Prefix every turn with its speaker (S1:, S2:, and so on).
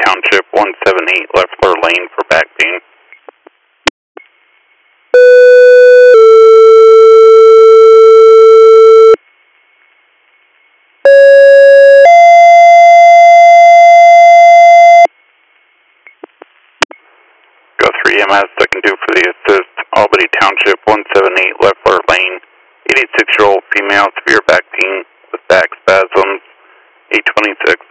S1: Township 178 Leffler Lane for back pain. Go 3 EMS, second 2 for the assist. Albany Township 178 Leffler Lane. 86-year-old female, severe back pain with back spasms. 826.